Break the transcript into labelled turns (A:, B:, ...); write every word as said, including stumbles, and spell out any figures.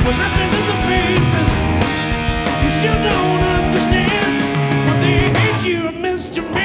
A: With nothing in the faces, you still don't understand what they hate you, Mister Man.